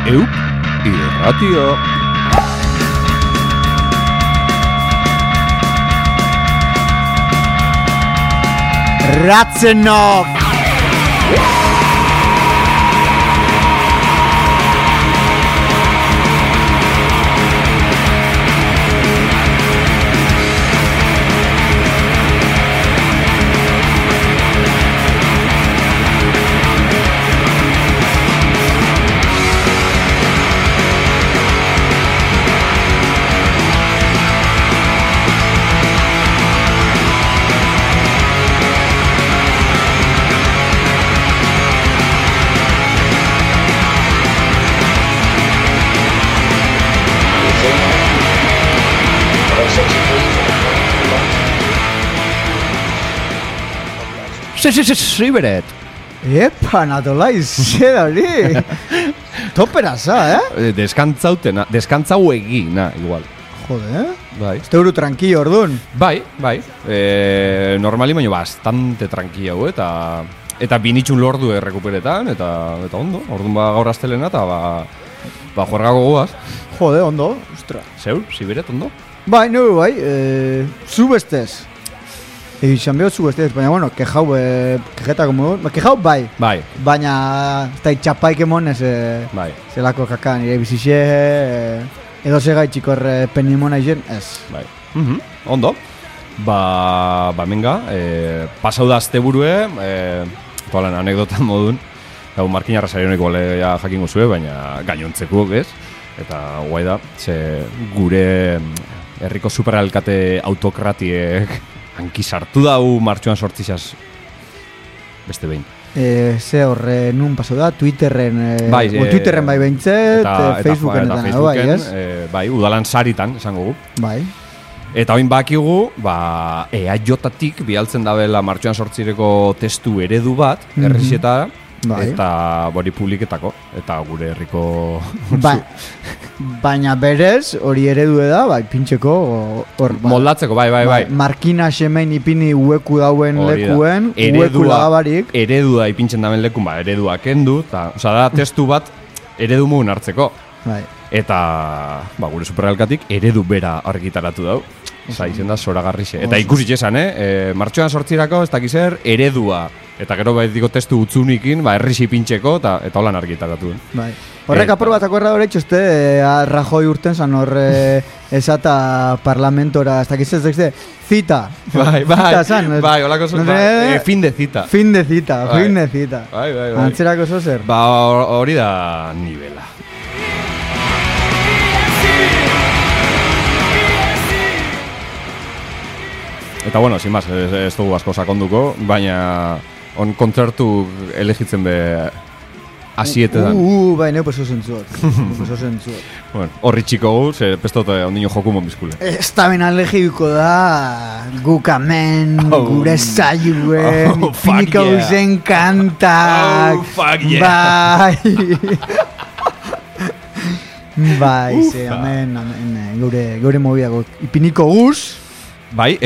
Irratia. Ratzenov! Siberet. Epa, natolaiz, zer hori. Toperaza, Deskantzau egina, igual. Jode, Bai. Este euro tranquillo, ordun. Bai. Normali baino bastante tranquillo, eta binitxun lordu errekuperetan, eta ondo. Ordun gaur astelena, eta juergako goaz. Jode, ondo, ostra. Zeur, Siberet, ondo? Bai, zu bestez. Izan behot zu bestez, baina, bueno, kejetako modu. Kejau, bai. Bai. Baina, ez da itxapaik emonez, Bai. zelako kaka, nire bizixe, edo segai txikor penimona izen, ez. Bai. Ondo. Menga, pasau da azte burue, toalan anekdotan modun, Markin Arrasarionek ja jakingo zue, baina gainontzekuok, ez? Eta guai da, gure herriko superalkate autokratiek hanki sartu dau martxoan sortzizaz beste behin. Ze horre nun paso da, Twitterren, Bai, Twitterren bai behintzet, Facebooken eta Facebooken, bai, ez? Bai, udalan saritan, esango gu. Bai. Eta oin bakigu, EAJ-tatik bialtzen dabela martxoan sortzireko testu eredu bat, errezietara, Bai. eta bori publiketako, eta gure herriko... Baina berez, hori eredu da, bai, pintxeko, hor... Moldatzeko, bai. Markina semein ipini ueku dauen lekuen, ueku lagabarik. Eredua ipintzen dauen lekun, eredua kendu, eta, da, testu bat eredu mugun hartzeko. Bai. Eta, gure superalkatik eredu bera argitaratu dau. Izen da, zoragarrixe. Eta ikusi esan, martxoan sortzirako, ez dakizer, eredua. Eta gero baitiko testu utzunikin, errixi pintxeko, eta holan argitaratu duen. Bai. Horrek apur bat akorda hori txoste, Rajoi urten zan horre esata parlamentora, ez dakiz ez cita. Bai, holako zon, fin de cita. Fin de cita. Bai. Antzerako zozer? Hori da nivela. Eta bueno, sin más, ez dugu asko sakonduko, baina on kontzertu elegitzen be asietetan. Baina, pues osentzuak. Bueno, horri txiko gu, ze pestote ondino joku monbizkule. Ez da ben alegiko da, gukamen, gure zaiuen, piniko zen kantak. Fuck yeah. Bai, ze, amen, gure mobidago. Ipiniko guz. Bai,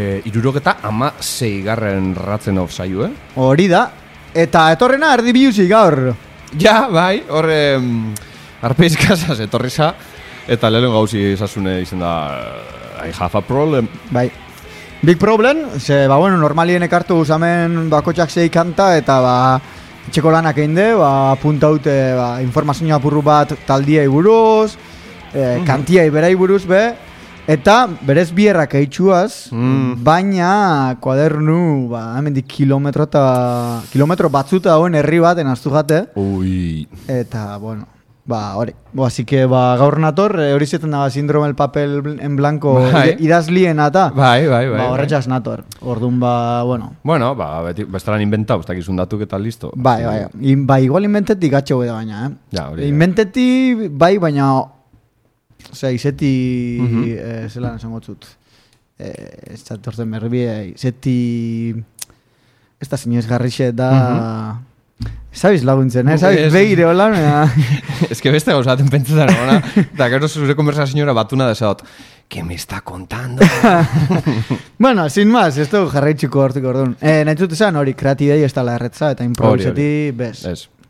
76. Ratzenov saio, Hori da. Eta etorrena erdi biluzik gaur. Ja, bai, horre arpeiz kasaz etorriza. Eta lehen gauzi esasune izen da I have a problem. Bai. Big problem, ze, normalien ekartu guzamen bakotxak zei kanta eta etxeko lanak einde, puntaute informazioa apurru bat taldiai buruz, kantiai berai buruz, eta berez bierrak eitxuaz, baina kuadernu, hemendik kilometro batzuta dauen herri baten aztu jate. Ui. Eta, hori. Así que, gaur nator, hori zeten da síndrome el papel en blanco idazlien eta. Bai. Horretxaz nator. Orduan, Bueno, bestaran inventau, ez dakizun datuk eta listo. Bai, igual inventetik gatxo da baina, Ja, hori. Inventetik, baina... Osea, izeti... zelan esan gotzut. Ez da torzen merbie, izeti... Ez da zinez garrixe da... Sabiz laguntzen, sabiz begire holan. Ez que beste gauzaten pentsetan, eta gero zure konversazioa batuna desat. ¿Qué me está contando? Bueno, sin más, esto jarraitxiko hortik orduan. Nahitzut esan hori, kreatidei ez da la erretza, eta improvisati bez.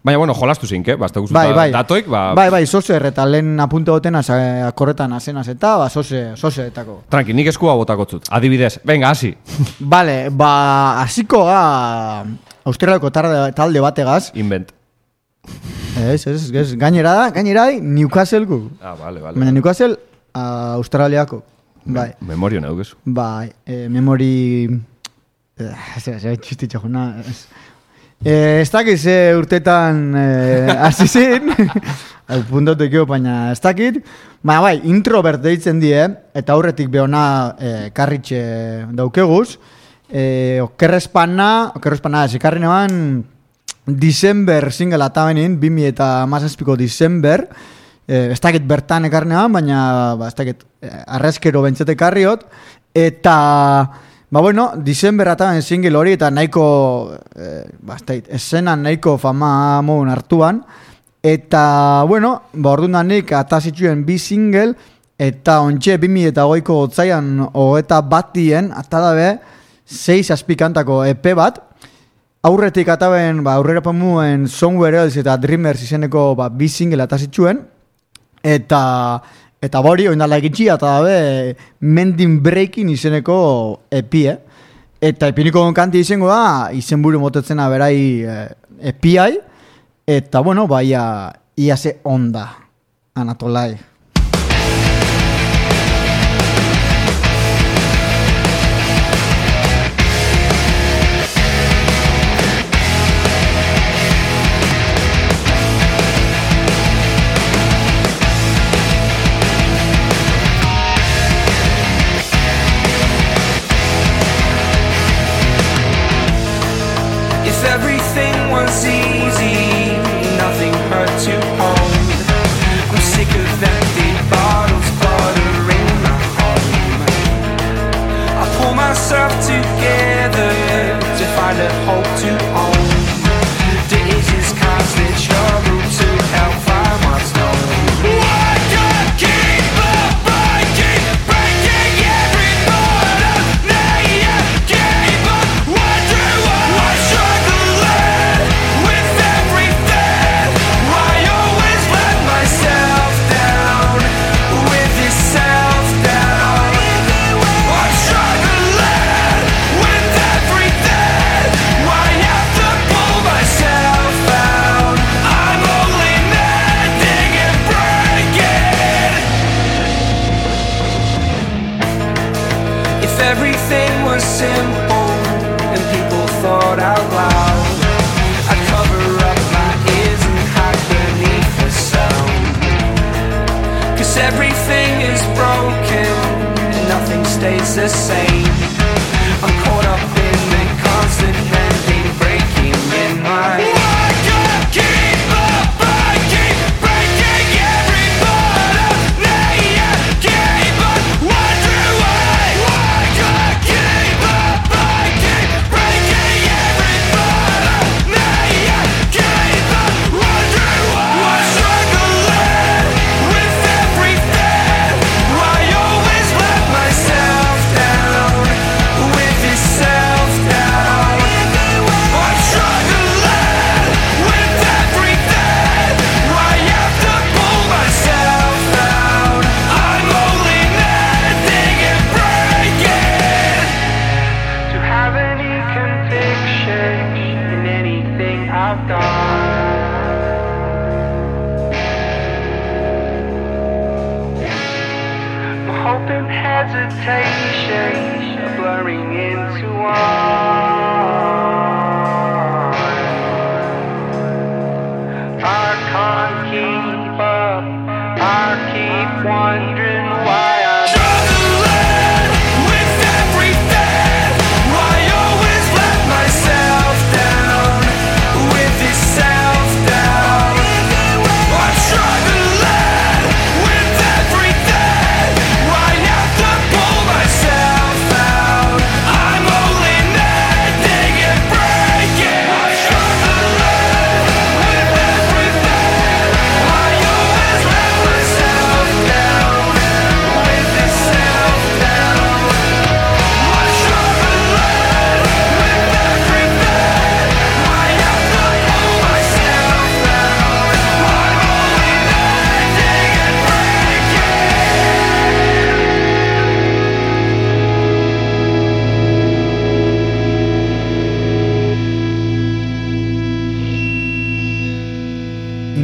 Baina, bueno, jolastu zink, Basta guzuta Bai. datoik, Bai, sozer, eta lehen apunte goten akorretan azenaz eta, sozeretako. Tranqui, nik eskua botakotzut. Adibidez, venga, hasi. Vale, hasiko ga Australiako talde bategaz. Invent. Ez, gainera Newcastleko. Vale. Baina Newcastle, Australiako. Bai. Memorio neukezu. Bai, memori... Txistitxa jona... Ez dakit urtetan hasi zen, puntotekio, baina ez dakit. Baina bai, introvert deitzen die, eta aurretik behona karritxe daukeguz. Okerrespana, ekarri neban, December single atabenin, 2017ko December. Ez dakit bertan ekarri neban, baina ez dakit arrezkero bentsete karriot. Eta... bueno, December ataben single hori eta nahiko, eszenan nahiko fama modun hartuan. Eta, bueno, ordunanik atazituen 2 single, eta ontxe 2008ko gotzaian hogeta batien, atadabe 6 azpikantako EP bat. Aurretik ataben, aurrera pamuen Somewhere Else eta Dreamers izeneko 2 single atazituen. Eta bori, oindala egitxi, eta dabe Mending Breaking izeneko epie. Eta epiniko kanti izango da, izenburu motetzena berai epiai. Eta, bueno, ia ze onda, Anatolai. Easy, nothing hurt to hold. I'm sick of empty bottles cluttering my home. I pull myself together to find a hope to own. There is this constant struggle to help find what's known. I can't keep up, I keep breaking every part of me. I gave up, wondering why I'm struggling with everything. Why always let myself down with this self-doubt. I'm struggling with everything. Why have to pull myself out? I'm only mending and breaking. If everything was simple and people thought out loud, I'd cover up my ears and hide beneath the sound. 'Cause everything is broken and nothing stays the same. I'm caught up in the constant mending, breaking in my. I can't keep up, I keep breaking every part of me. I gave up, wondering why. I can't keep up, I keep breaking every part of me. I gave up, wondering why. I'm struggling with everything. Why always let myself down with this self-doubt. I'm struggling with everything. Why have to pull myself out? I'm only mending and breaking. To have any conviction in anything I've done. My hope and hesitation are blurring into one. I can't keep up, I keep wondering why I'm struggling with everything. Why always let myself down with this self-doubt. I'm struggling with everything. Why have to pull myself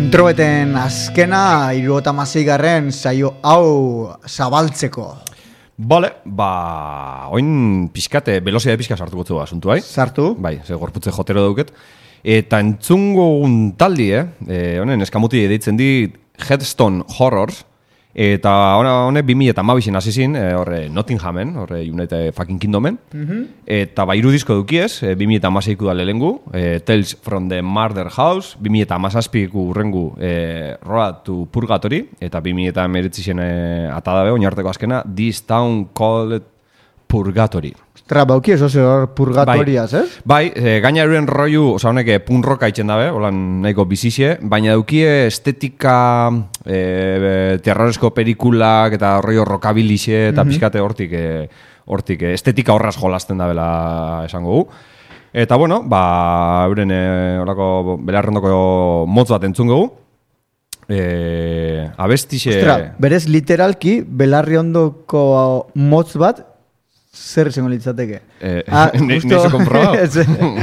Introeten azkena 76garren saio hau zabaltzeko. Bale, oin pixkate, velozia pixka sartuko zu asuntu, bai? Sartu? Bai, ze gorputze jotero dauket. Eta entzungo un taldi, honen eskamuti deitzen di Headstone Horrors. Eta hone 2012 hasi zin, horre Nottinghamen, horre United fucking Kingdomen. Eta hiru disko dukiez, 2016ko da lehengu, Tales from the Murder House, 2017ko urrengu Road to Purgatory, eta 2019 atadabe, oinarteko azkena, This Town Called Purgatory. Ostra, bauki eso hor purgatoriaz, Bai, gaina eruen roiu, oza, honek punroka itxen dabe, holan nahiko bizixe, baina daukie estetika terroresko pelikulak eta rollo rockabilixe eta pixkate hortik estetika horraz jolasten dabela esango gu. Eta bueno, euren horako belarrondoko motz bat entzun gogu. Abestixe... Ostra, berez literalki belarriondoko motz bat zer izango litzateke? Neizo komprobau. Ez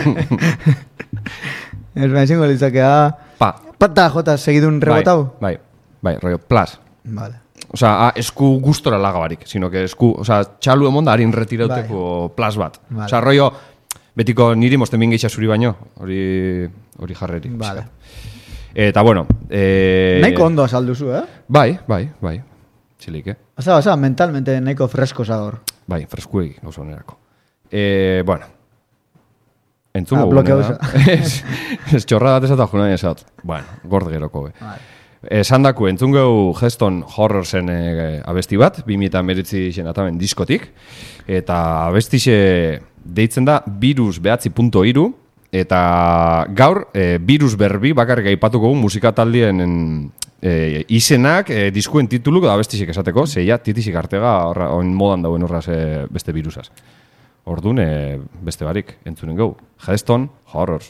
izango litzake, Pata jota segidun rebotau? Bai, rollo, plus. Vale. Osea, esku gustora lagabarik, sino que esku, osea, txalu emonda harin retirauteko plus bat. Vale. Osea, rollo, betiko niri mosten bingeixa zuri baino, hori jarreri. Vale. Eta bueno... Nahiko ondo azalduzu, Bai. Txilik, Osa, mentalmente nahiko fresko zagor. Bai, freskuegi, gauza onerako. Bueno. Entzungo blokeo Ez txorra dat esat ajuna esat. Bueno, gord geroko, Esan daku, entzungeu Headstone Horrorsen abesti bat, 2019 zenatamen diskotik, eta abestixe deitzen da Virus9.3, eta gaur Virus berbi bakarrik aipatuko musika taldien izenak diskuen titulu da abestixek esateko, zeia titisik artega oin modan dauen horraz beste virusaz. Orduan, beste barik, entzunen gau. Headstone Horrors.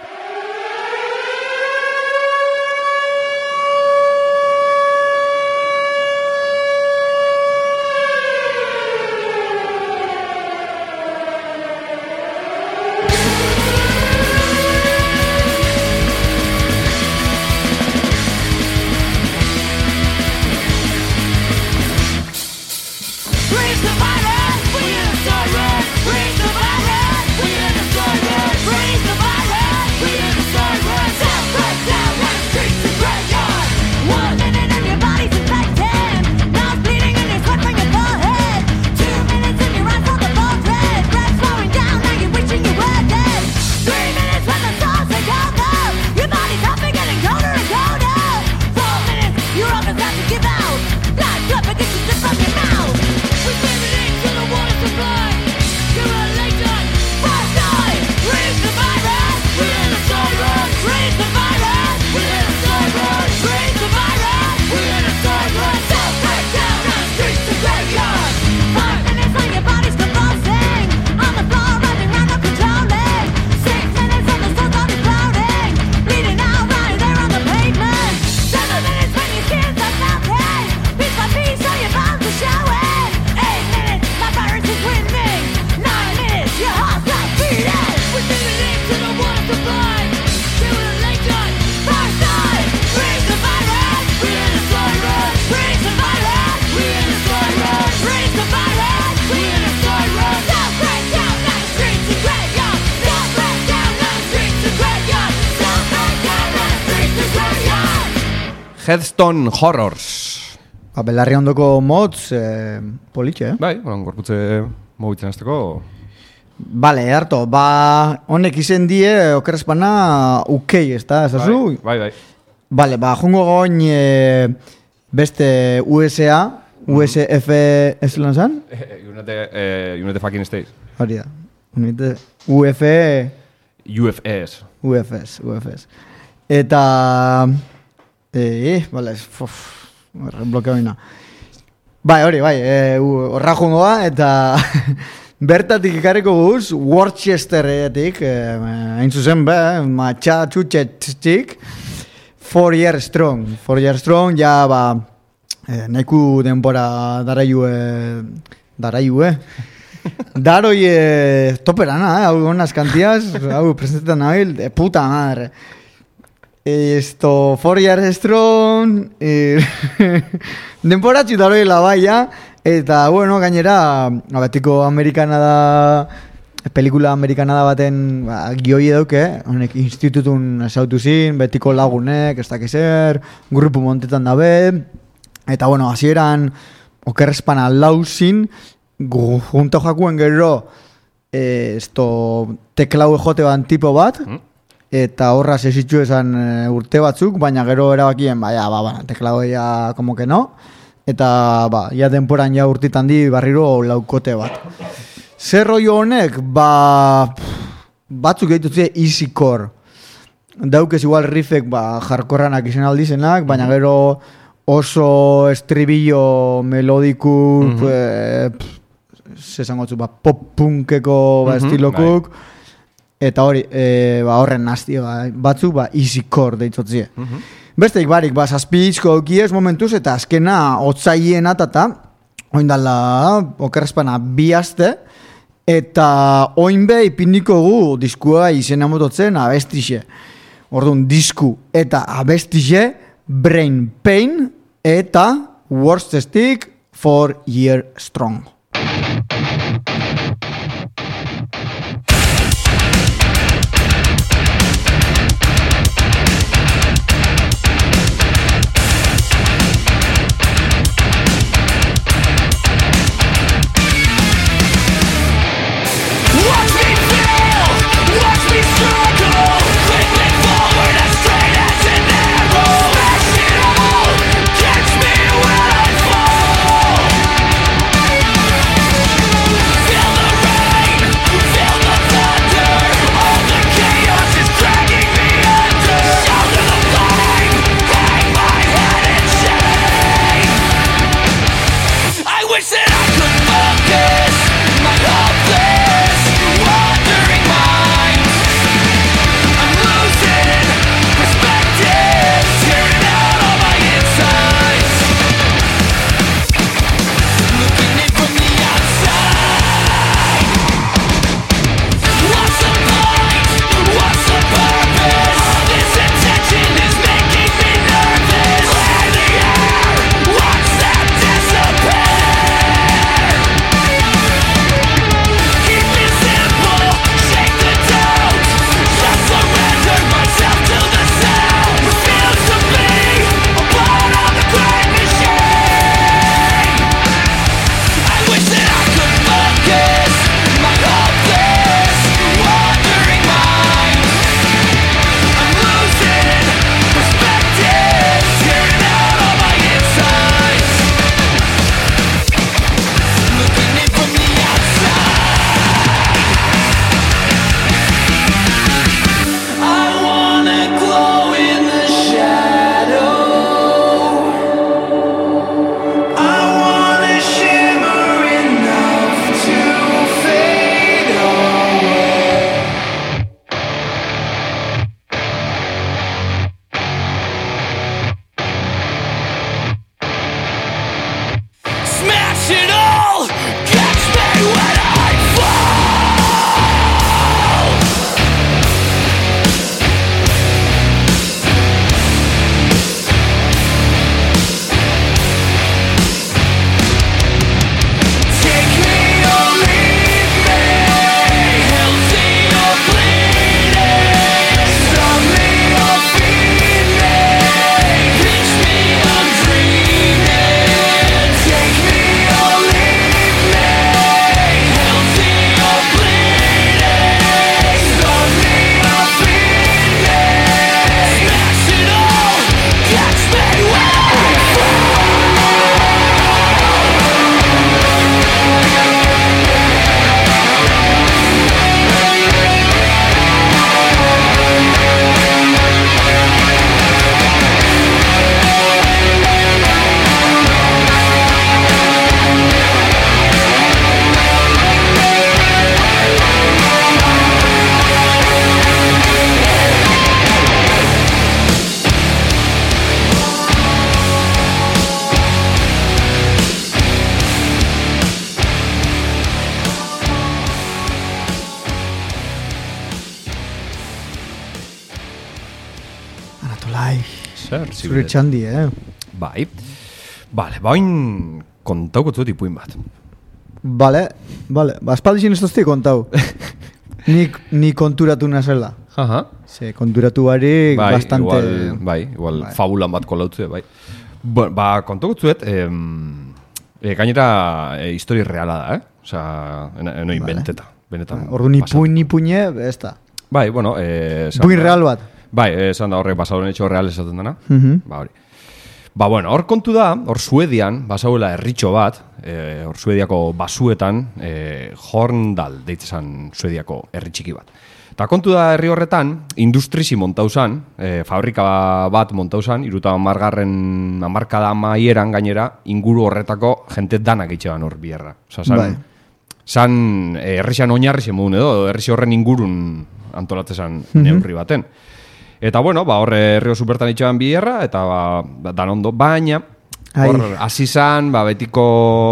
Headstone Horrors. Belarri ondoko motz, politxe, Bai, gorputze mobitzen azteko. Vale, harto, honek izen die, okerrezpana, ukei, ez da, ezazu? Bai. Vale, jungo goin beste USA, USF, ez lan zan? United fucking States. Hori da, UF... UFS. Eta... vale, bloqueo ina. Bai, horra jungoa, eta bertatik ikarriko guz, Worcesteretik, hain zuzen matxatxutxetik, 4 Years Strong. 4 Years Strong, ja, nahiku denbora daraiue. Daroi toperana, hau gonaz kantiaz, hau presentetan nabil, de puta madre. Esto, 4 Years Strong, denpora txutaroila baia, eta, bueno, gainera, betiko amerikana da, pelikula amerikana da baten gioi eduke, honek institutun esautu zin, betiko lagunek, ez dakizer, grupu montetan dabe, eta, bueno, hasieran okerrezpana lauzin, junto jakuen gero, teklau ejote ban tipo bat, eta horra sesitxu esan urte batzuk, baina gero erabakien, teklau ya como que no, eta, ja denporan ja urtitan di barriro laukote bat. Zer rollo honek, batzuk egitutze easy core. Daukez igual riffek, jarkorranak izen aldizenak, baina gero oso estribillo melodiku, zesangotzu, pop-punkeko estilokuk, eta hori, horren nazti, batzuk, easy core deitotzie. Besteik barik, zazpizko aukiez momentuz, eta azkena otzaien atata, oindala, okerrezpana bi aste, eta oinbe ipindiko gu diskua izena mototzen abestixe. Orduan, disku eta abestixe, Brain Pain eta Worst Stick 4 Year Strong. Catch me when I fall. Bai, Zer, zure txandi, Bai. Bale, bain kontauko zuet ipuin bat. Vale, aspaldixen ez tozti kontau. Ni konturatu nazela. Aha. Se konturatu barik bastante... Igual fabulan bat kolautze, bai. Ba, kontauko zuet, gainera histori reala da, Osa, eno inventeta. Benetan. Ordu nipuine, ez da. Bai, bueno... Buin real bat. Bai, esan da horrek basauden etxo real esaten dena. Ba, hori. Ba, bueno, hor kontu da, hor Suedian, basauela herritxo bat, hor Suediako basuetan, Horndal deitzezan Suediako herritxiki bat. Eta kontu da herri horretan, industrizi montauzan, fabrika bat montauzan, 30. hamarkada amaieran gainera, inguru horretako jente danak itxeban hor bierra. Osa, zan herrixan oinarri modun edo, herrixi horren ingurun antolatzezan neurri baten. Eta bueno, horre herrio supertan itxeban bierra, eta dan ondo, baina hor hasi zan, betiko,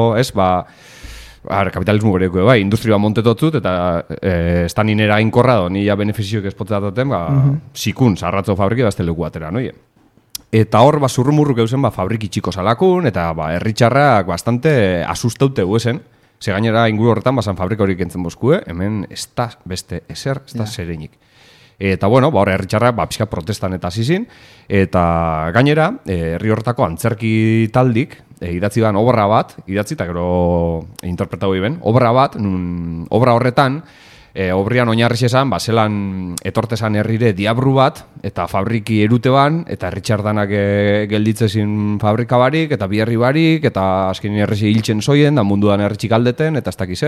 kapitalismo bereko, industria montetotzut, eta ez da ninera inkorra do, nila beneficioek espotzataten, zikun, sarratzo fabriki bazte leku batera, noie. Eta hor, zurrumurruk eusen, fabriki txiko salakun, eta herritxarrak bastante asustaute guesen, ze gainera inguru horretan, basan fabrika horik entzen bozkue, hemen ez da beste ezer, ez da zereinik. Eta bueno, horre herritxarrak pixka protestan eta zizin, eta gainera, herri horretako antzerki taldik, idatzi ban obra bat, idatzi eta gero interpretatu ben, obra bat, obra horretan, obrian oinarri esan, zelan etortezan herrire diabru bat, eta fabriki erute ban, eta herritxardanak gelditzezin fabrika barik, eta bi herri barik, eta azken herrizi hiltzen zoien, da munduan herritxik aldeten, eta ez dakiz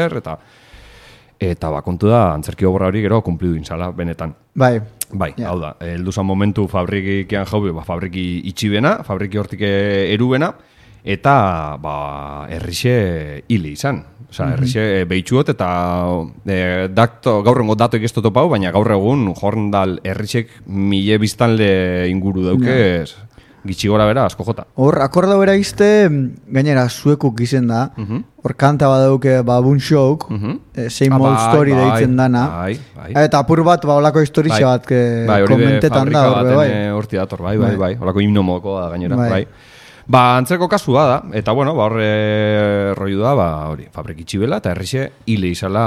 eta kontu da, antzerki obra hori gero kumplidu inzala, benetan. Bai, hau da, helduzan momentu fabrikian jaube, fabriki itxibena, fabriki hortik erubena, eta herrixe hili izan. Osa, herrixe behitxuot, eta gaur engo datoik ez topau, baina gaur egun Horndal herrixek 1000 biztanle inguru daukez, gitxi gora bera, asko jota. Hor, akorda bera izte, gainera, zuekuk izen da, hor kanta badauke Bun Show, Same Old Story deitzen dana, eta apur bat, olako historia bat komentetan da, horti dator, bai, olako himno moko da gainera, bai. Antzeko kasua da, eta bueno, horre roiu da, hori, fabrik itxibela, eta herrixe hile izala.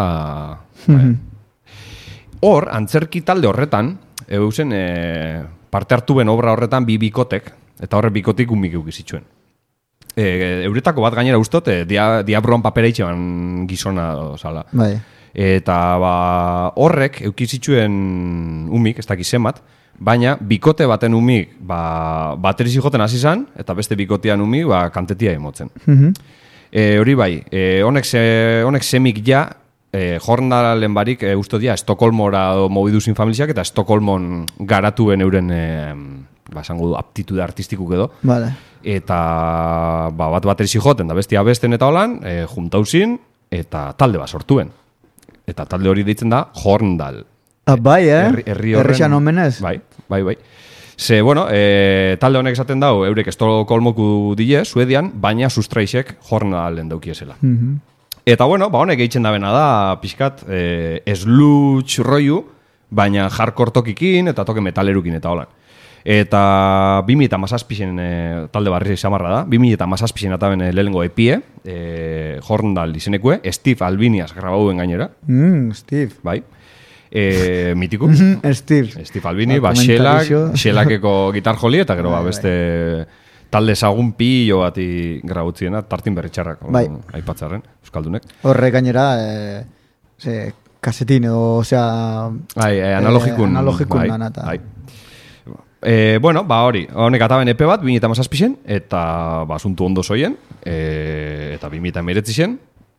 Hor, antzerki talde horretan, eusen parte hartu ben obra horretan bi bikotek, eta horre bikotik umik eukizitxuen. Euretako bat gainera ustot, diabroan papera itxeban gizona zala. Eta horrek eukizitxuen umik, ez dakiz zenbat, baina bikote baten umik baterizi joten hasi zan, eta beste bikotean umik kantetia emotzen. Hori bai, honek semik ja, Horndalen barik usto dia Estokolmora mobiduzin familiak eta Estokolmon garatuen euren esango du aptitude artistikuk edo. Eta bat baterizi joten da bestia besten eta holan, juntauzin eta talde bat sortuen. Eta talde hori deitzen da Horndal. Bai, herrixan omenez. Bai. Ze, bueno, talde honek esaten dau, eurek Estokolmoku dile, Suedian, baina sustraixek Horndalen daukiesela. Eta bueno, honek eitzen da bena da, pixkat, sludge roiu, baina hardcore tokikin eta toke metalerukin eta holan. Eta 2017 talde barri samarra da, 2017 eta ben lehengo epie, Horndal izenekue, Steve Albiniaz grabauen gainera. Steve. Bai. Mitiku. Steve Albini, xelakeko gitar joli, eta gero beste talde zagun pillo bati grabutziena, tartin berritxarrak, aipatzaren, euskaldunek. Horre gainera, kasetin edo, osea... analogikun. Analogikun ganata. Bueno, hori, honek ataben epe bat, 2017, eta asuntu ondo zoien, eta 2019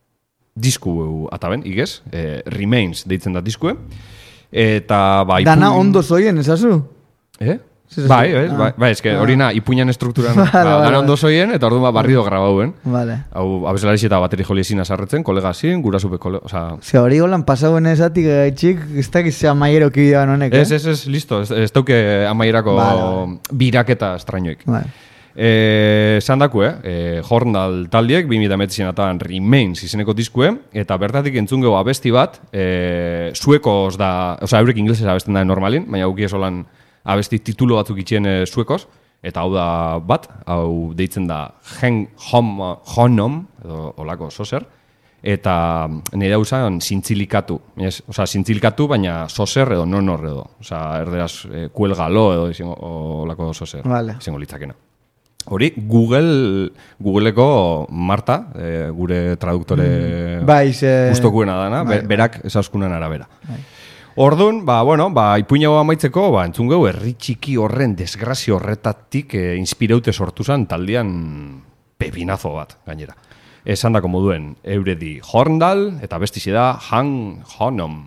disku ataben, igez, Remains deitzen da diskue, eta... Dana ondo zoien, esazu? Bai, eske hori ipuinan estrukturan dana ondo zoien, eta orduan barrido grabauen. Hau, abeselariz eta bateri joli ezin azarretzen, kolega zin, gura zupe kolega, Ze hori golan pasauen ezatik gaitxik, ez dakizea amaiero kidean honek, Ez, listo, ez dauke amaierako biraketa estrainoik. Zandakue, Horndal taldiek, 2019 atan Remains izeneko diskue, eta bertatik entzungeo abesti bat, suekoz da, eurek inglesez abesten da normalin, baina auki esolan abesti titulo batzuk itxien suekoz, eta hau da bat, hau deitzen da Honom, edo olako soser, eta nire hau zan zintzilikatu, zintzilikatu, baina soser edo nonor edo, erderaz kuelgalo edo olako soser, izango litzakena. Hori, Googleeko Marta, gure traduktore gustokuena dana, berak esaskunan arabera. Orduan, ipuinago amaitzeko, entzun gau, herri txiki horren desgrazio horretatik inspiraute sortu zen taldean pepinazo bat, gainera. Esan dako moduen, Euredi Horndal, eta bestizi da Honom.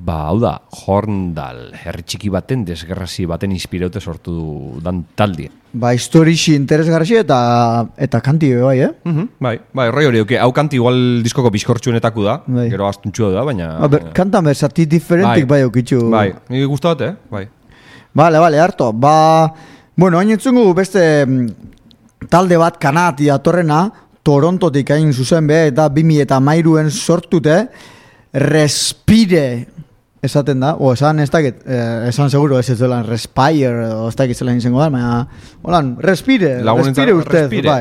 hau da, Horndal, herri txiki baten, desgerrazi baten inspiraute sortu dan taldi. Ba, historixi interesgarri eta kanti bai, Bai, roi hori, hau kanti igual diskoko bizkortxuenetako da, Bai. gero astuntxua da, baina... Kantan berzati diferentik bai okitxu. Bai, nire guztat, bai. Vale, harto. Bueno, hain entzungu beste talde bat kanati atorrena, Torontotik hain zuzen be, eta 2013en sortute, Respire esaten da, esan ez dakit, esan seguro ez zelan Respire, o ez dakit zelan izango da, baina, holan, Respire ustez, bai.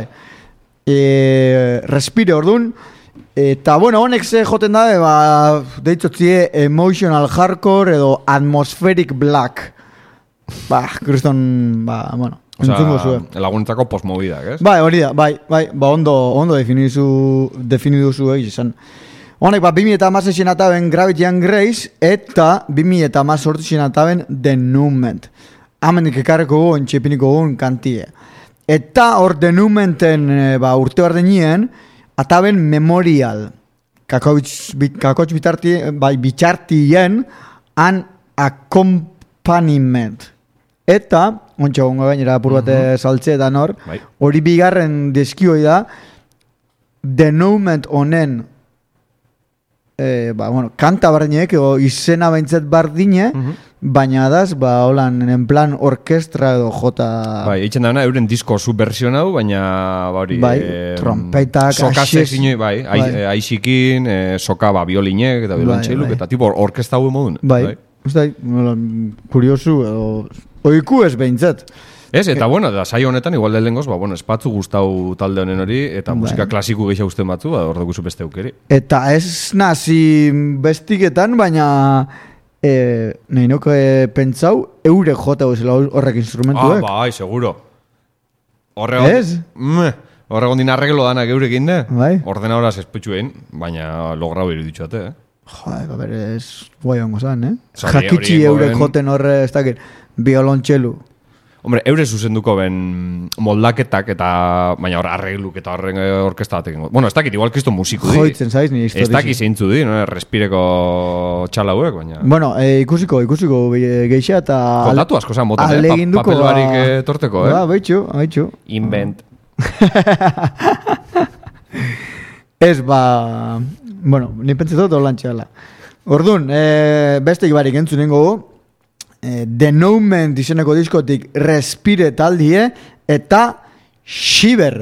Respire ordun, eta, bueno, honek ze joten da, deitzotzie emotional hardcore edo atmospheric black. Kriston, bueno, entzungo zuen. Lagunentzako postmobidak, ez? Bai, hori da, bai, ondo definidu zuen izan. Honek, 2018 ataben Gravity and Grace eta 2018 ataben The Nument. Hamendik ekarreko guen, txepiniko guen kantie. Eta hor The Numenten urte bardenien, ataben Memorial. Kakotx bitxartien an accompaniment. Eta, ontsa gongo gainera apur bate saltzeetan hori bigarren deskioi da, The Nument honen kanta bardinek, izena behintzet bardine, baina daz, holan, en plan orkestra edo jota... Bai, eitzen da euren disko subversion hau, baina, hori... Bai, trompetak, axez... Bai, aixikin, soka, biolinek, eta biolontxeiluk, eta tipo orkestra hau modun. Bai, kuriosu, oiku ez behintzet. Ez, eta bueno, da saio honetan, igual de lengoz, espatzu gustau talde honen hori, eta musika klasiku gehiago usten batzu, hor dugu beste aukeri. Eta ez nazi bestiketan, baina nahi nuke pentsau, eure jota bezala horrek instrumentuek. Bai, seguro. Horregon din arreglo danak eurekin de, ordena horaz espetxuen, baina lograu iruditxoate, ez guai hongo zan, Jakitxi eure joten horre, ez dakit, biolontxelu. Hombre, eure zuzenduko ben moldaketak eta baina hor arregluk eta horren orkesta batekin. Bueno, ez dakit, igual kristo musiku di. Joitzen zaiz ni historizi. Ez dakit zeintzu di, Respireko txalauek, baina... Bueno, ikusiko geixa eta... Kontatu asko zan boten, papel barik torteko, Baitxu. Invent. Ez, bueno, ni pentsetot olantxeala. Orduan, beste ibarik entzunengo The Nument izeneko diskotik Respire taldie eta Shiver.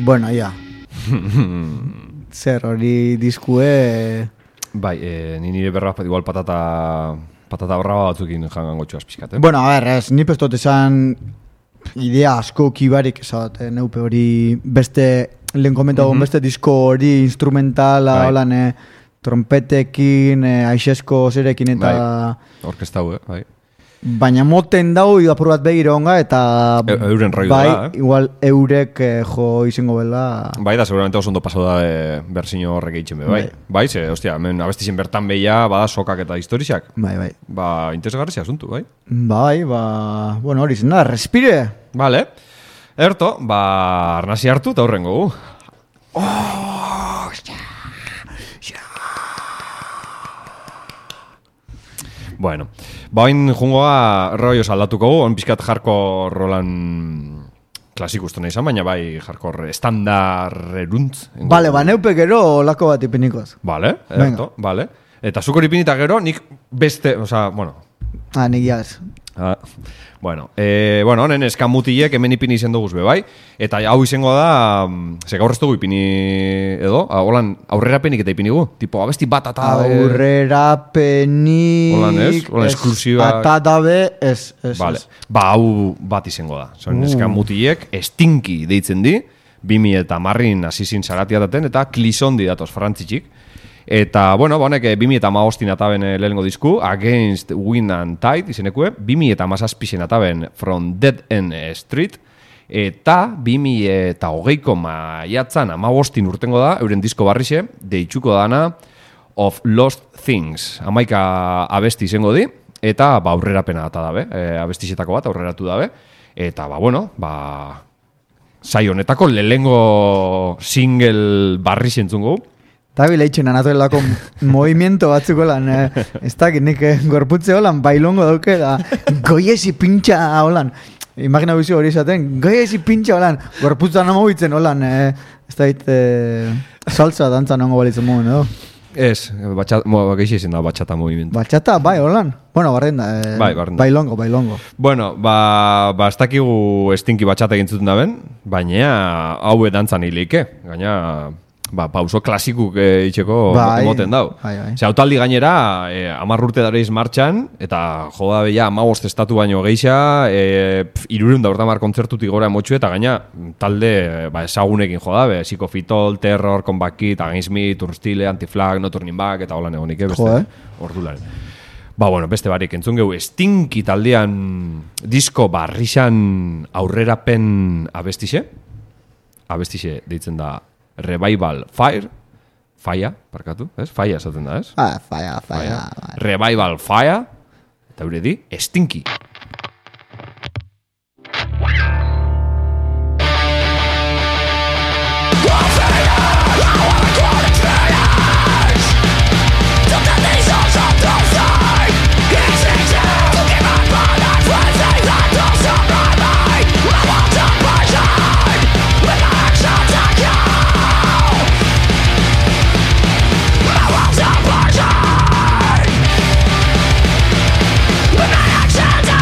Bueno, ja. Zer hori diskue... Bai, ni nire berra igual patata brava batzukin jangan gotxoaz pixkat, Bueno, a ver, ni pestot esan idea asko kibarik esat, neupe hori beste, lehen komentagun beste disko hori instrumentala, holan, trompetekin, aixesko zerekin eta... Bai, orkestau, bai. Baina moten dau, apur bat begiro onga, eta... Euren rollo bai, da, igual eurek jo izango bela... Bai, da, seguramente oso ondo paso da berzino horrek eitzen be, bai. Bai, ze, hostia, hemen abestizien bertan beia, bada sokak eta historiak. Bai. Ba, interesgarri asuntu, bai. Bai, bueno, hori zen da, respire! Vale. Erto, arnasi hartu eta horrengo gu. Bueno, bain jungoa rollos aldatuko gu, on pizkat hardcore rolan klasikustu nahi izan, baina bai hardcore estandarreruntz. Vale, neupe gero olako bat ipinikoz. Vale, erto, vale. Eta zukor ipinita gero, nik beste, bueno... Nik jaz. Bueno, honen eskamutiek hemen ipini izen duguz be, bai? Eta hau izango da, ze gaur ez dugu ipini edo, holan aurrerapenik eta ipini gu? Tipo, abesti bat eta... Aurrerapenik... Holan ez? Holan esklusiba... Atadabe, ez. Vale. Hau bat izango da. Zoren eskamutiek Stinky deitzen di, 2010 asizin zaratiataten, eta Klisondi datoz frantzitxik. Eta, bueno, honek 2015 ataben lehenengo disku, Against Wind and Tide izenekue, 2017 ataben From Dead End Street, eta 2020ko maiatzan 15 urtengo da, euren disko barrixe, deitzuko dana Of Lost Things. 11 abesti izango di, eta aurrerapena data dabe, abestizetako bat aurreratu dabe, eta, sai honetako lehenengo single barrixe entzungo. Eta bileitzen anatuelako movimiento batzuko lan, ez dakit nik gorputze holan bailongo dauke da goiezi pintxa holan. Imagina bizio hori izaten, goiezi pintxa holan, gorputza no mobitzen holan, ez dakit salsa dantza nongo balitzen mogu, no? Ez, geixi izin da batxata movimiento. Batxata, bai, holan. Bueno, barren da, bailongo. Bueno, ez dakigu Stinky batxata egintzuten daben, baina hau dantzan hilike, gaina... pauso klasikuk itxeko moten dau. Ze autaldi gainera, 10 urte dareiz martxan, eta joda beia 15 estatu baino geixa, 300 da urtamar kontzertutik gora emotxu, eta gaina talde esagunekin joda, Psycho Fitol, Terror, Combat Kid, Against Me, Turnstile, Anti-Flag, No Turning Back, eta holan egonik, beste ordularen. Beste barik, entzun gehu Stinky taldean disko barrixan aurrerapen abestixe deitzen da Revival Fire, parkatu, ez? Fire esaten da, ez? Fire. Revival Fire, eta hori di, Stinky. Actions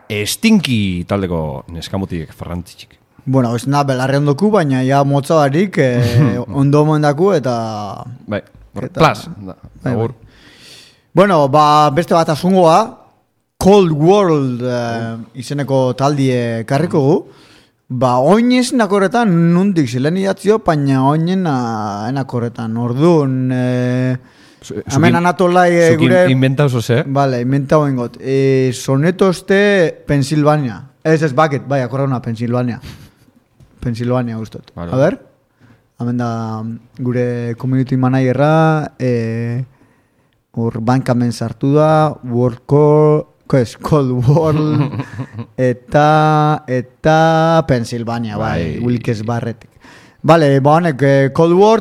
Stinky taldeko neskamutik Ferrantzik. Bueno, ez da belarri ondoku, baina ja motza barik ondo omendaku eta... Bai, plas. Agur. Bueno, beste bat asungoa, Cold World izeneko taldie karriko gu. Oinez nakorretan nundik zilen idatzio, baina oinen enakorretan. Orduan, hemen Anatolai gure... Inventaus ose. Vale, inventau ingot. Sonetoste Pensilvania. Ez Bucket, bai, akorreuna Pensilvania. Pensilvania guztot. Vale. A ver, hemen da gure community managerra, bankamen sartu da, Cold World eta Pensilvania, bai, Wilkes Barretik. Vale, honek Cold World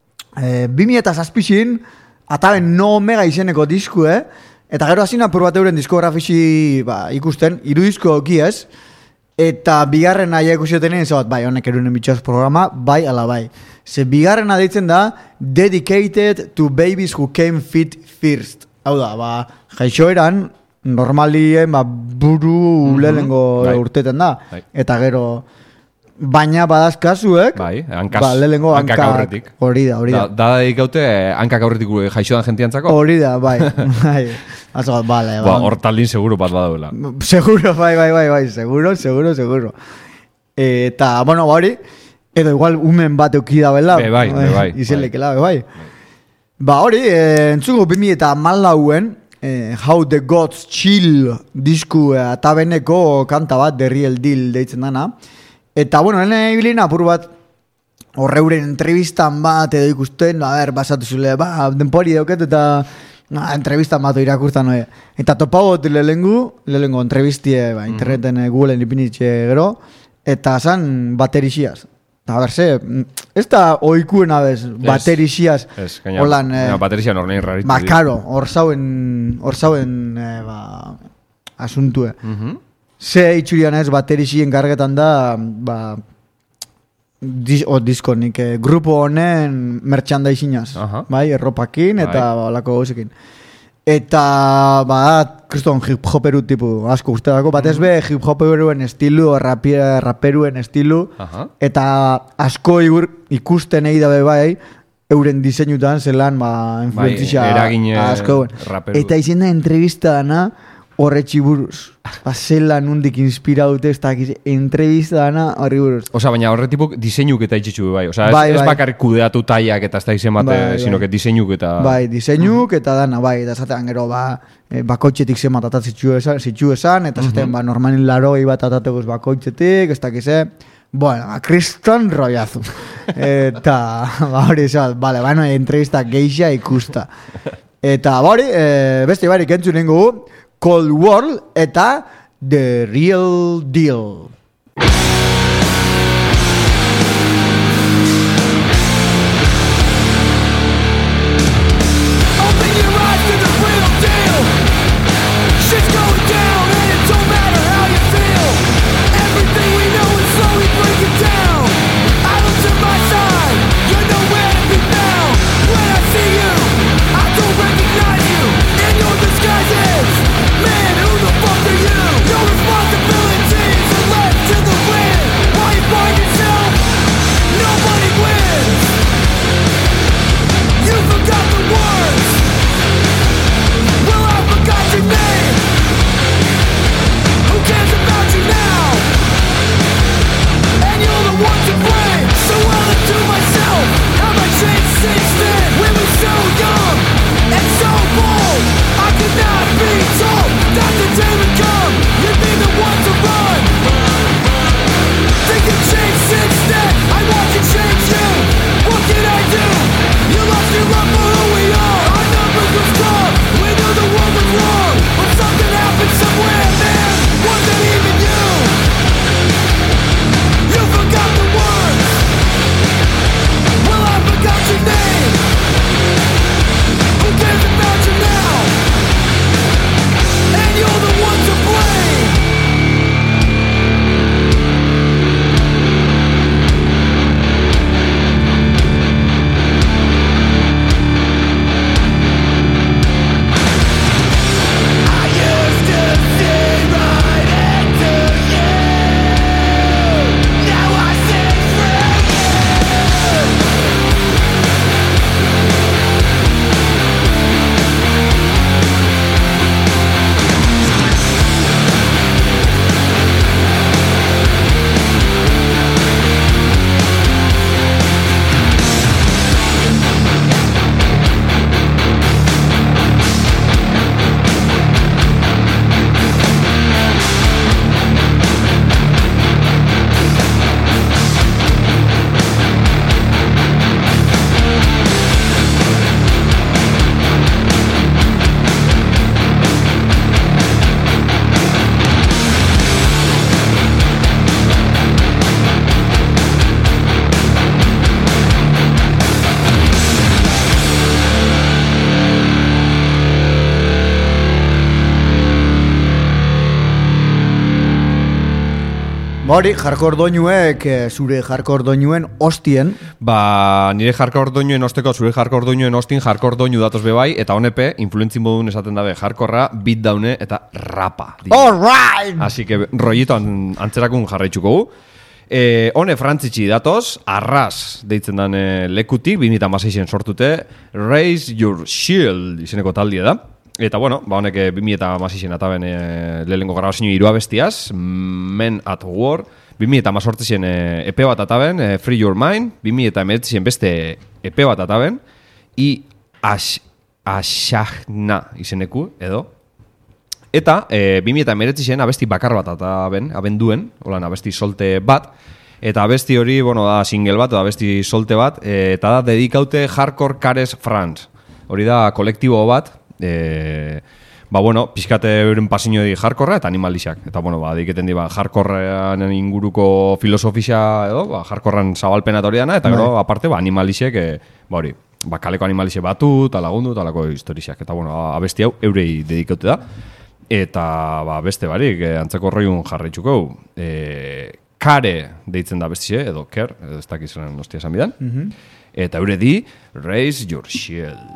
2007 ataben No Omega izeneko disku, eta gero hasina apur bat euren diskografisi ikusten, 3 disko oki ez, eta bigarren aia ikusiotenean zabat, bai, honek erunen bitxoz programa, bai, ala bai. Ze bigarren deitzen da, Dedicated to Babies Who Came Fit First. Hau da, jaixoeran, normalien buru lehenengo urteten da. Bai. Eta gero, baina badaz kasuek, bai, lehenengo hankak aurretik. Hori da. Da dedikaute hankak aurretik jaixoan jentiantzako? Hori da, bai. Azogat, bale. Hortaldin seguro bat badaula. Seguro, bai, seguro. Eta, bueno, hori, edo igual umen bat eukida bela. Bai. Izelekela, bai. Hori, entzuko 2014 How the Gods Chill disku atabeneko kanta bat, The Real Deal deitzen dana. Eta, bueno, nene ibilina apur bat horreuren entrevistan bat edo ikusten, basatu zule, denpori dauket eta entrevistan bat irakurtan noe. Eta topagot lehengo entrevistie, interneten Googleen ipinitxe gero, eta zan baterixiaz. A ver, ez da oikuena bez, baterixiaz. Ez, gaina, baterixian hornein raritu. Karo, hor zauen asuntue. Ze itxurian ez baterixien gargetan da, diskonik, grupo honen merchandisingaz, bai, erropakin eta lako gauzekin. Eta, kriston hip-hoperu tipu, asko uste dago, batez be hip-hoperuen estilu, raperuen estilu, eta asko ikusten egin dabe bai, euren diseinutan zelan, influenzia asko. Eta izan da entrevista dana, horretxi buruz. Zelan nundik inspiraute, ez da entrevista dana horri buruz. Osa, baina horretipuk diseinuk eta itxitxu bai. Osa, ez bakarrik kudeatu taiak eta ez da izen bate, sino que diseinuk eta... Bai, diseinuk eta dana, bai. Eta zatean gero, bakoitxetik zen bat atatzitu esan, eta zatean, normalin laroi bat atateguz bakoitxetik, ez dakize... Bueno, kriston roiazu. Eta, hori esan, bale, entrevista geixa ikusta. Eta, hori, beste barik entzun nengu, Cold World eta The Real Deal. Responsibilities are left Hori, hardcore doinuek, zure hardcore doinuen ostien. Nire hardcore doinuen osteko, zure hardcore doinuen ostin hardcore doinu datoz bebai, eta honepe, influentzin modun esaten dabe, hardcorra, beatdowne eta rapa. Alright! Así que rollito antzerakun jarraitzuko gu. Hone frantzitsi datoz, Arras deitzen dan lekutik, 2016en sortute, Raise Your Shield izeneko taldia da. Eta bueno, honek 2016en ataben lehenengo grabazio 3 abestiaz, Men at War, 2018en EP bat ataben, Free Your Mind, 2019en beste EP bat ataben, Ashahna izeneku, edo. Eta 2019en abesti bakar bat ataben, abenduen, holan abesti solte bat, eta abesti hori, bueno, da single bat, abesti solte bat, eta da dedikaute Hardcore Cares France. Hori da kolektibo bat, pixkate euren pasiño di hardcorrea eta animalixak. Eta, diketen di, hardcorrean inguruko filosofia edo, hardcorrean zabalpena hori dana, eta gero, aparte, animalixek, kaleko animalixek batu, talagundu, talako historixak. Eta, abesti hau eurei dedikaute da. Eta, beste barik, antzeko roiun jarraitzuko. Kare deitzen da bestixe, edo ker, edo ez dakizaren hostia esan bidan. Eta eure di, Raise Your Shield.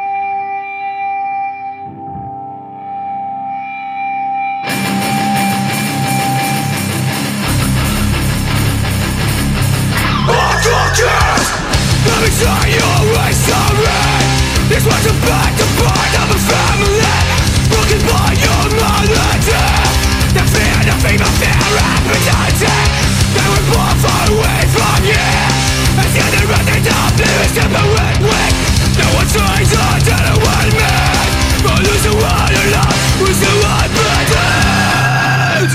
Let me tell you always sorry. This was a part of a family. Broken by your malady. The fear, the appetite. They were born far away from you. As the other end they don't lose them awake. No one tries to tell the one man. But lose the one you love, lose the one burdened.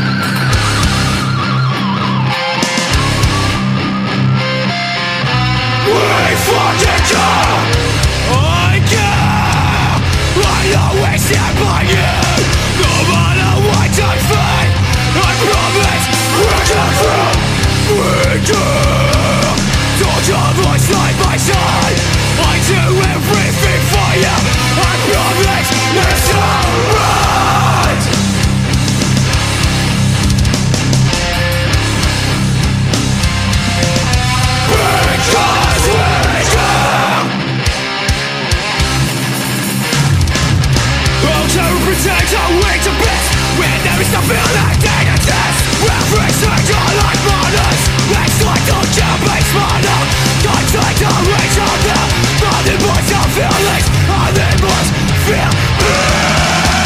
We fucking care. I care. I always stand by you. No matter what I find, I promise we'll come through. We care. Don't your voice side by side. I do everything for you. I promise it's alright. Because we care. Oh, to protect our way to best. When there is no feeling dignity. Every single life matters. Let's like to get base model. Don't take the reach of them. Nothing but your feelings. Nothing but feel pain.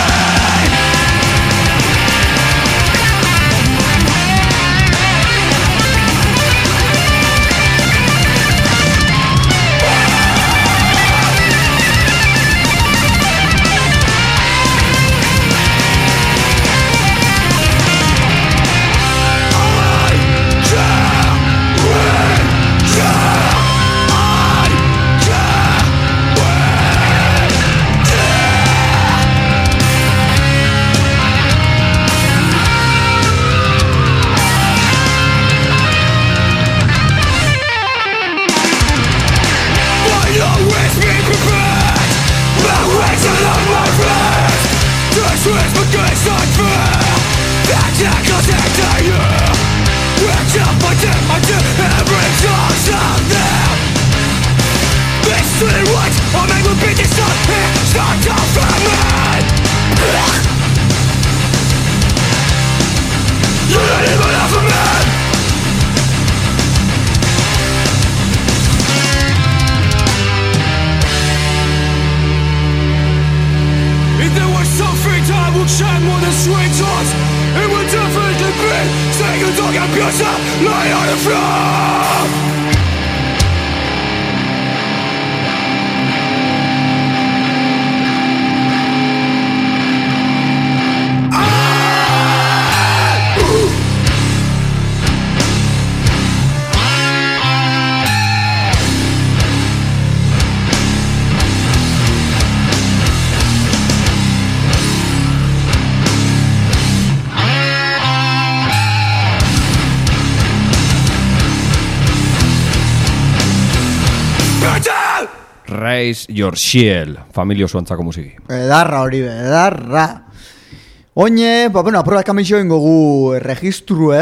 Raise Your Shield, familio zuantzako musiki. Edarra hori be, edarra. Oine, aproba kamixo ingo gu registrue,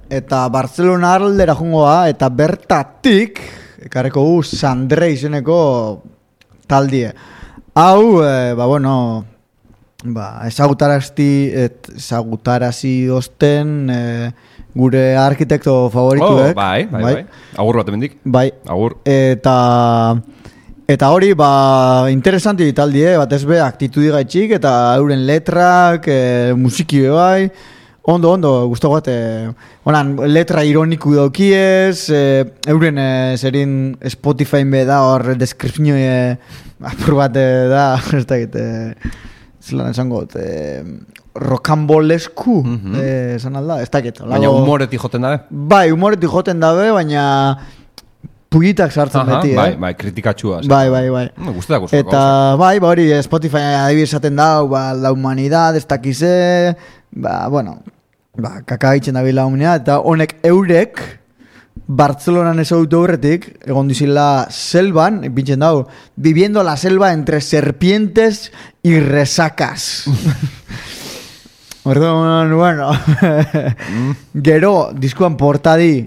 eta Barcelona aldera jungoa, eta bertatik, ekarreko Sandre izeneko taldie. Hau, ezagutarazi osten gure arkitekto favorituek. Bai. Agur bat emendik. Bai. Agur. Eta hori, interesanti taldie, batez be, aktitudi gaitxik, eta euren letrak, musiki bai, ondo, guztu bat, letra ironiku daukiez, euren zerin Spotify be da, hor deskripzio apur bat da, ez da egite, zelan esango, rokambolesku, esan alda, ez da egite. Baina humoretik joten dabe? Bai, humoretik joten dabe, baina pugitak sartzen beti, Bai, kritikatxua. Bai. Guztetak. Eta, hori, Spotify adibidez esaten dau, la humanidad, ez dakize, kakaitzen da bila humanidad, eta honek eurek, Bartzelonan ez auto horretik, egon dizila selban, pintzen dau, viviendo la selva entre serpientes y resacas. Orduan, gero, diskuan portadi,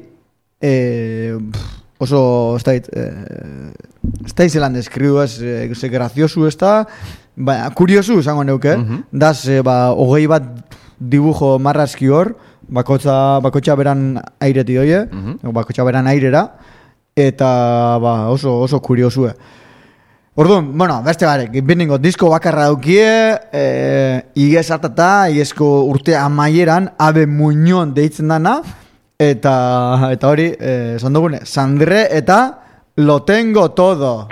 oso, ez da izelan deskridu, ez graziosu ez da, kuriosu izango neuke, daz, 20 bat dibujo marrazki hor, bakotxa beran aireti doie, bakotxa beran airera, eta oso kuriosue. Orduan, beste barek, binningo, disko bakarra daukie, igez hartata, igezko urte amaieran, Abe Muñon deitzen dana, eta hori, esan dugune, Sandre eta Lo Tengo Todo.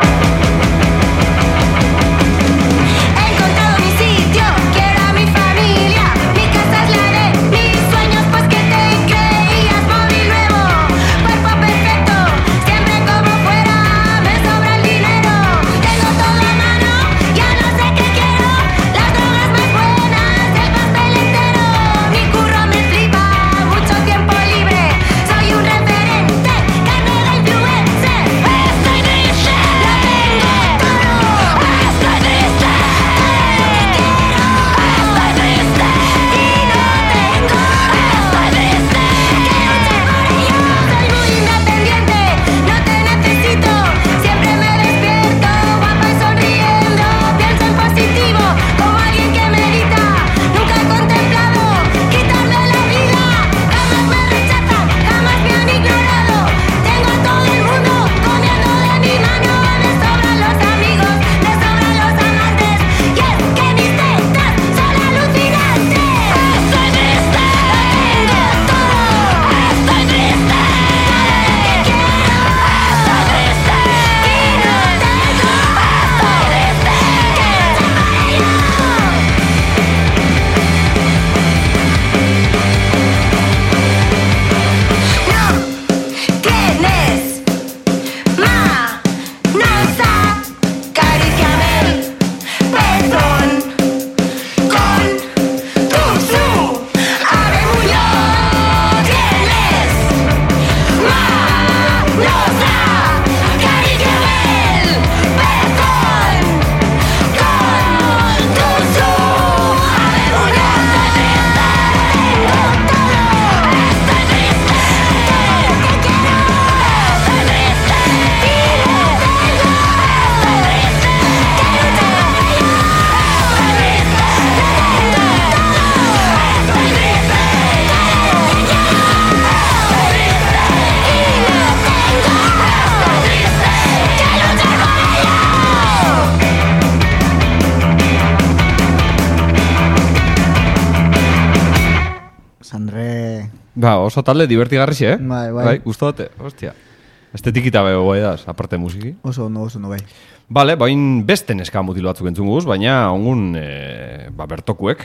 Oso talde divertigarri, Bai. Gustatote, hostia. Estetikita bego bai da, aparte musiki. Oso ondo, bai. Bale, bain beste neska mutilu batzuk entzun guz, baina ongun bertokuek.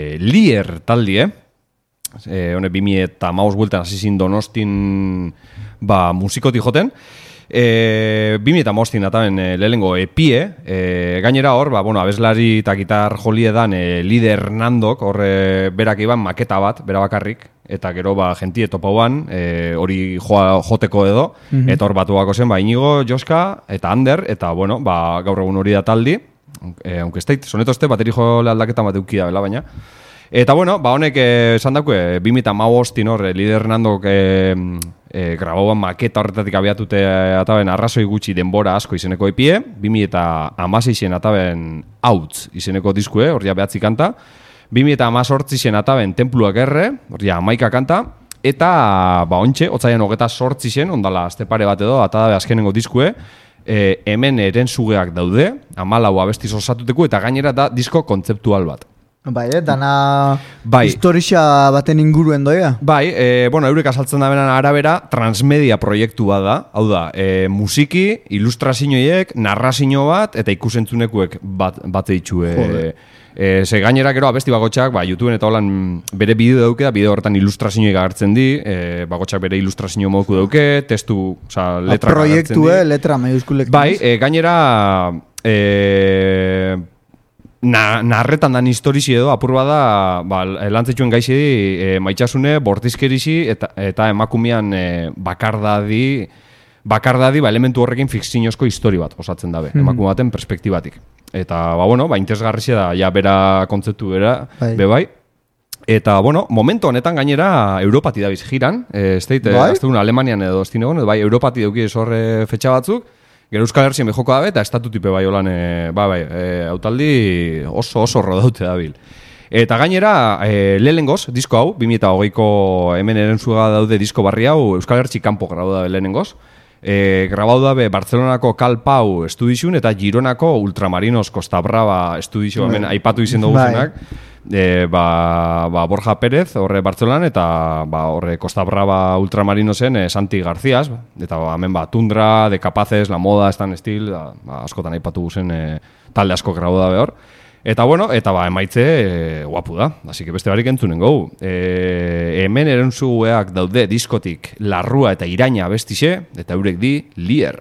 Lier taldie, hone 2015 bueltan asizin Donostin musikoti joten. 2015 ataben lehengo epie, gainera hor, abeslari eta gitar jolie dan Lider Nandok, hor berak iban maketa bat, bera bakarrik, eta gero jentie topauan, hori joteko edo, eta hor batuako zen, Inigo, Joska, eta Ander, eta gaur egun hori da taldi, aunque ez soneto bateri jole aldaketan bat eukia, baina, Eta bueno, ba honek esan daukue 2015 hor Lider Hernandok grabauan maketa horretatik abiatute ataben arrazoi gutxi denbora asko izeneko epie, 2016 ataben Outs izeneko diskue, hor ja behatzi kanta, 2018 ataben Tenpluak erre, hor ja 11 kanta, eta ba ontxe, otzaian 28 ondala azte pare bat edo, atadabe azkenengo diskue, hemen erenzugeak daude, 14 abestiz osatuteku, eta gainera da disko kontzeptual bat. Bai, dana historia baten inguruen doia. Bai, bueno, eurek asaltzen da benan arabera, transmedia proiektu bat da, hau da, musiki, ilustrazioiek, narrazio bat, eta ikusentzunekuek bat eitxue. Ze gainera gero abesti bagotxak, YouTubeen eta holan bere bideo dauke da, bideo horretan ilustrazioik agertzen di, bagotxak bere ilustrazio moduko dauke, testu, oza, letra agertzen di. Proiektu, letra maiuskulek. Bai, gainera... narretan dan historizi edo, apur bada, lantzetxuen gaixi maitxasune, bortizkerisi eta emakumean bakardadi, elementu horrekin fikziozko histori bat osatzen dabe, emakume baten perspektibatik. Eta, bueno, interesgarrizia da, ja, bera kontzeptu bera, bai. Eta, bueno, momentu honetan gainera Europati dabiz jiran, aztegun Alemanian edo estinegon, bai, Europati dauki horre fetxa batzuk, gero Euskal Herrien behoko dabe, eta estatutipe bai holan, autaldi oso rodaute dabil. Eta gainera, lehenengoz, disko hau, 2020ko hemen erentzuga daude disko barri hau, Euskal Herri kanpo grabau dabe lehenengoz. Grabau dabe Bartzelonako Kalpau estudizun eta Gironako Ultramarinos Costa Brava estudizio, hemen aipatu izen dugu zenak. Borja Pérez, horre Bartzelonan, eta horre Costa Brava Ultramarinosen Santi Garcías, eta hemen Tundra, De Capaces, La Moda, Stan Steel, askotan aipatu guzen talde asko grabau dabe hor. Eta bueno, eta emaitze guapu da, así que beste barik entzunen gau. Hemen erentzueak daude diskotik Larrua eta Iraina abestixe, eta eurek di Lier.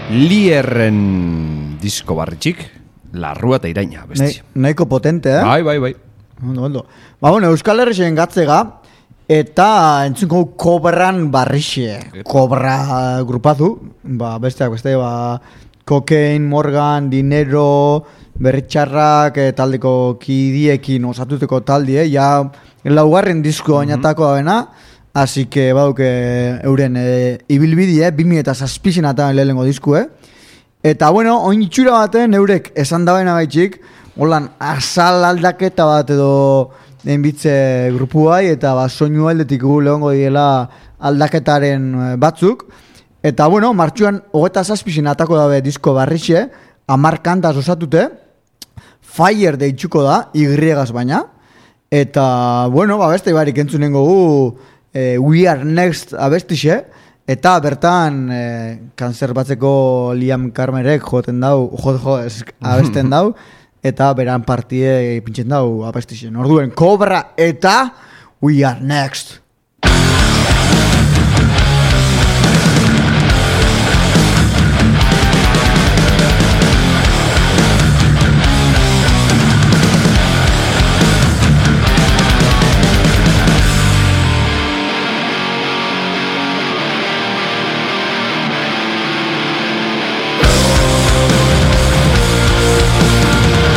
Lierren disko barritxik, Larrua eta Iraina, besti. Nahiko potente, Bai. Ondo. Bueno, Euskal Herrixen gatzega, eta entzunko Kobran barrixe. Kobra grupazu, besteak, Kokain, Morgan, Dinero, Berritxarrak, taldeko kidiekin osatuteko taldie, ja laugarren disko oinatako da bena, así que euren ibilbidie, 2007 eta lehenengo diskue. Eta bueno, oin itxura baten eurek esan da bena gaitxik, holan azal aldaketa bat edo enbitze grupu bai, eta soinu aldetik gu lehongo diela aldaketaren batzuk. Eta bueno, martxuan 27 atako dabe disko barrixe, 10 kantaz osatute, Fire deitzuko da, Y baina. Eta bueno, beste barik entzunengo gu We Are Next abestixe, eta bertan kanzer batzeko Liam Karmerek joten dau, abesten dau, eta beran partie pintxen dau abestixen. Orduen, Kobra eta We Are Next.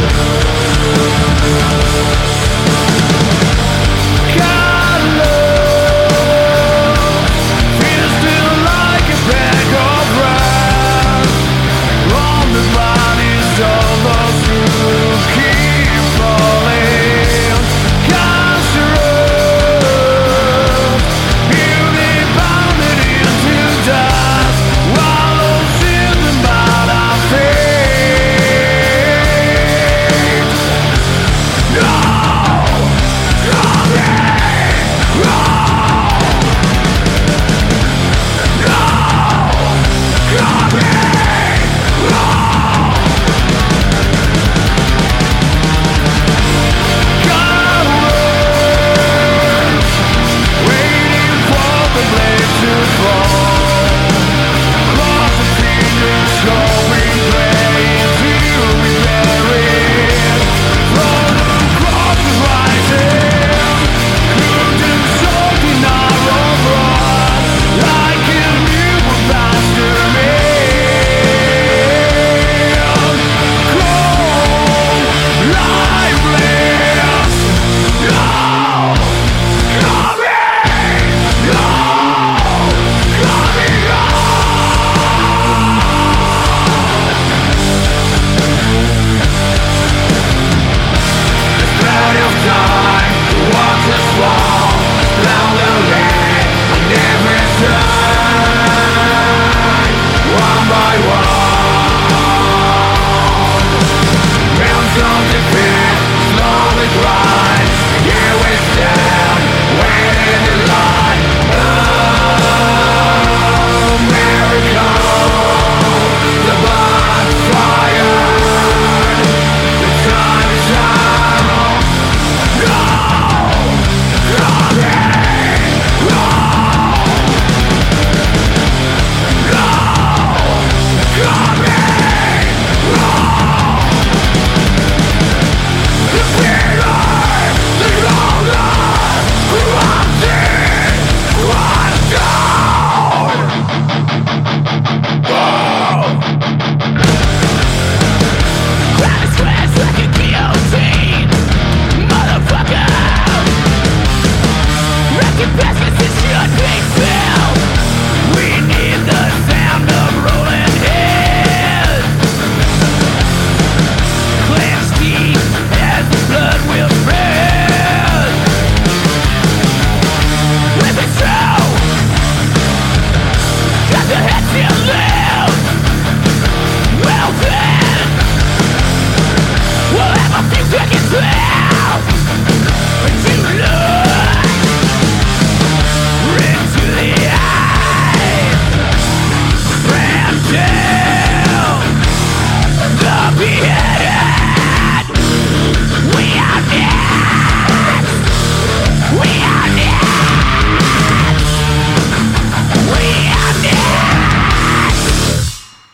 God, love.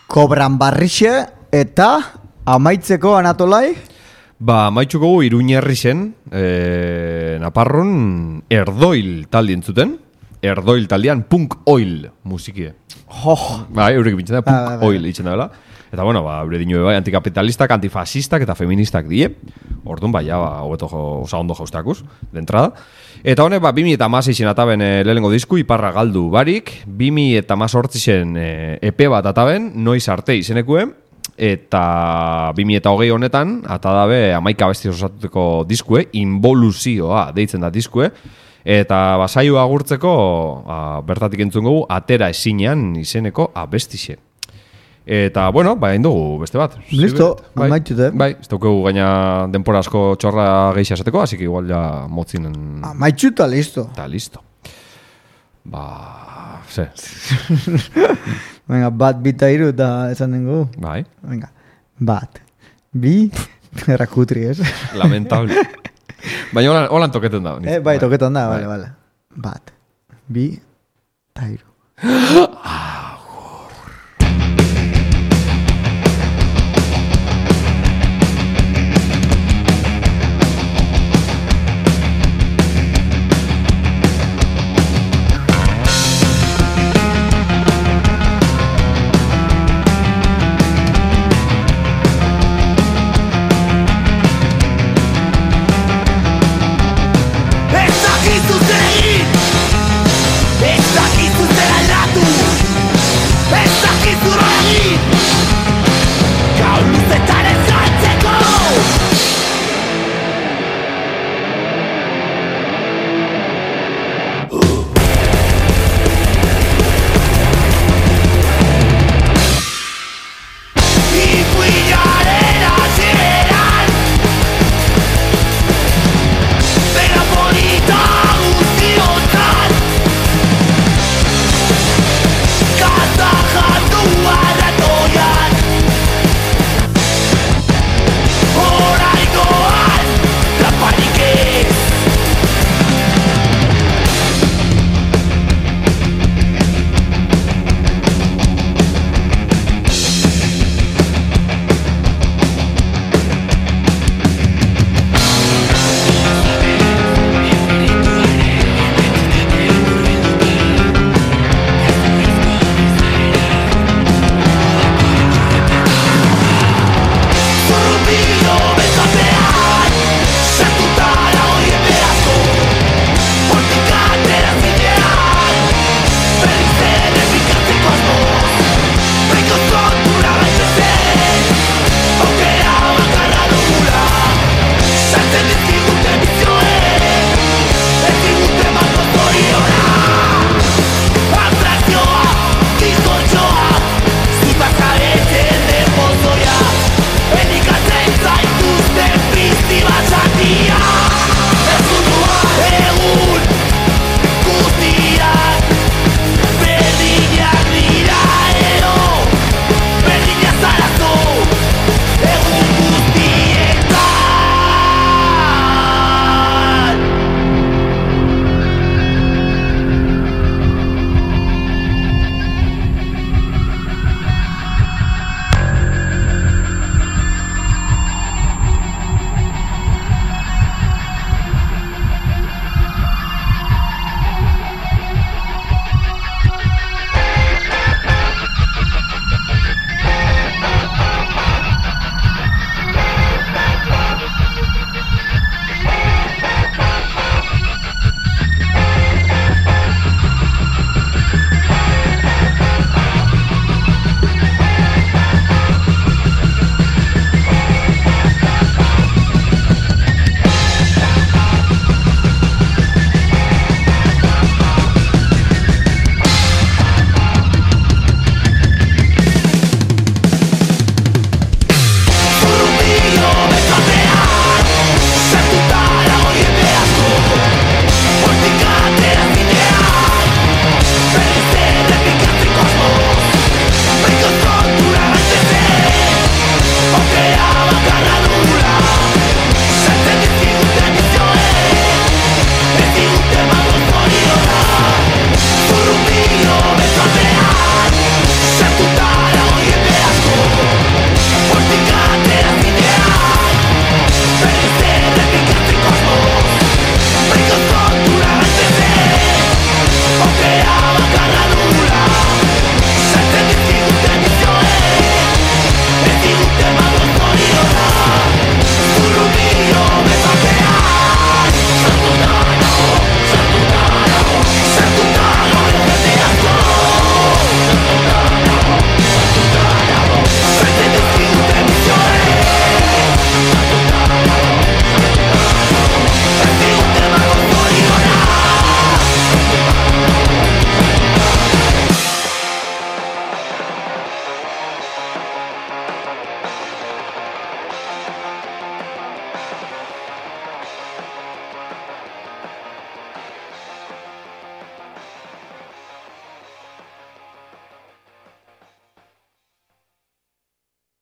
Kobran Barrixe eta amaitzeko Anatolai? Maitxuko gu Iruñerri zen, Naparron Erdoil taldi entzuten. Erdoil taldean Punk Oil musikie. Eurek bintzen da, Punk Oil itzen da bela. Eta bueno, eure dinu bai, antikapitalistak, antifasistak eta feministak die. Orduan, hobeto ondo jaustakuz, de entrada. Eta honek, 2016 ataben lehenengo disku, Iparra galdu barik. 2018 EP bat ataben, Noiz arte izenekuen. Eta 2020 honetan, atadabe 11 abesti osatuteko diskue, Involuzioa deitzen da diskue. Eta saioa agurtzeko, bertatik entzun gogu, Atera ezinean izeneko abestixe. Eta, bueno, hain dugu beste bat. Listo, amaitxute. Ez daukegu gaina denpora asko txorra geixi esateko, así que igual ja motzinen... Amaitxuta, listo. Eta listo. Ze. Venga, bat, bita iru eta esan dengu. Bai. Venga, bat, bi, errakutri, ez? Lamentable. Baina holan toketen da. Bai, toketan da, bale. Bat, bi, eta iru.